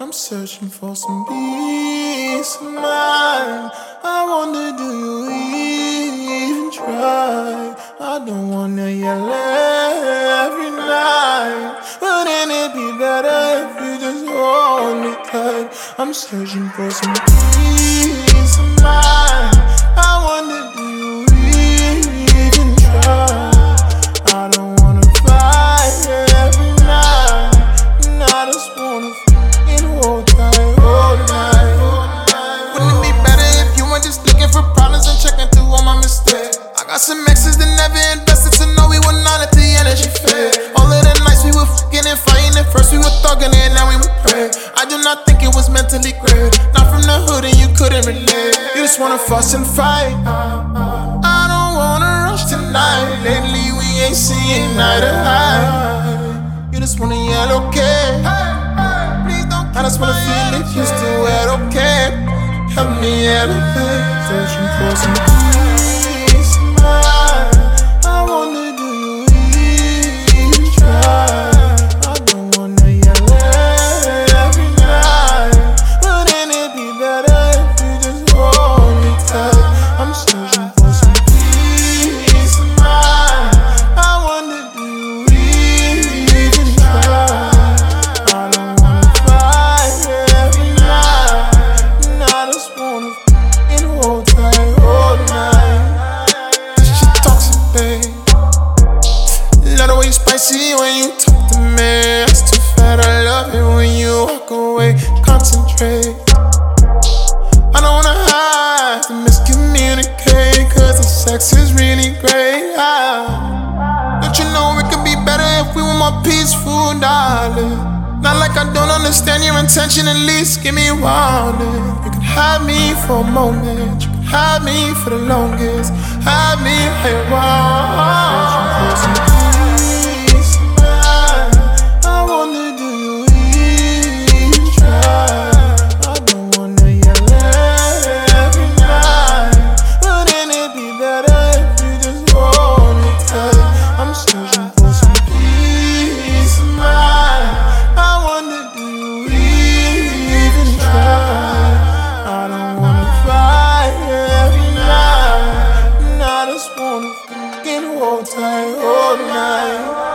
I'm searching for some peace of mind. I wonder, do you even try? I don't wanna yell every night. Wouldn't it be better if you just hold me tight? I'm searching for some peace of mind. I wonder, do you even try? I don't wanna fight every night, and I just wanna hold tight, hold night. Wouldn't it be better if you weren't just looking for problems and checking through all my mistakes? I got some exes that never invested to know we were not at the energy fade. All of the nights we were fucking and fighting. At first we were thugging and now we would pray. I do not think it was mentally great. Not from the hood and you couldn't relate. You just wanna fuss and fight. I don't wanna rush tonight. Lately we ain't seeing eye to eye. You just wanna yell okay. I just wanna feel if you still at okay. Help me elevate. Searching for some peace of mind. I wonder, do you even try? I don't wanna yell every night. Wouldn't it be better if you just hold me tight? I'm searching for some peace of mind. I wonder, do you even try? Spicy when you talk to me. It's too fat, I love it when you walk away. Concentrate. I don't wanna hide to miscommunicate, cause the sex is really great. Don't you know it could be better if we were more peaceful, darling? Not like I don't understand your intention, at least give me warning. You can have me for a moment, you can have me for the longest. Have me how you want. Hold tight, hold night.